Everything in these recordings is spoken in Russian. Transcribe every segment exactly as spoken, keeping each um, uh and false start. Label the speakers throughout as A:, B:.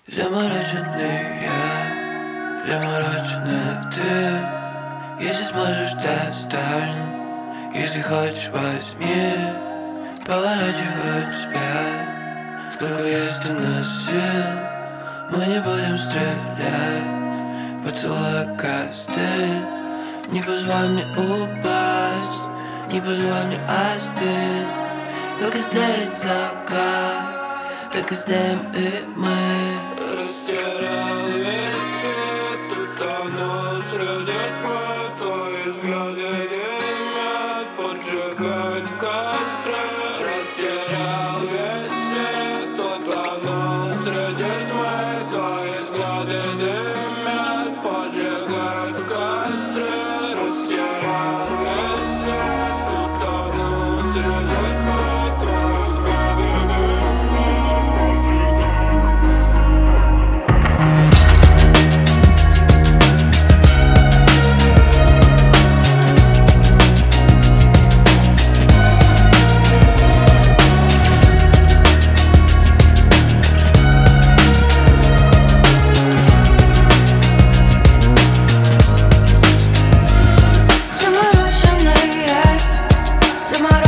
A: Замороченный я, замороченная ты. Если сможешь, достань. Если хочешь, возьми. Поворачивать вспять. Сколько есть у нас сил. Мы не будем стрелять. Поцелуй костыль. Не позволь мне упасть. Не позволь мне остыть. Как истлеет закат, так истлеем и мы.
B: Растерял весь свет, утонул среди тьмы. Твои взгляды дымят, поджигают костры. Растерял весь свет, утонул среди тьмы. Твои взгляды дымят, поджигают костры. Растерял весь свет, утонул среди тьмы. Твои взгляды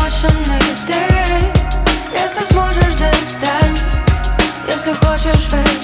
C: Если хочешь,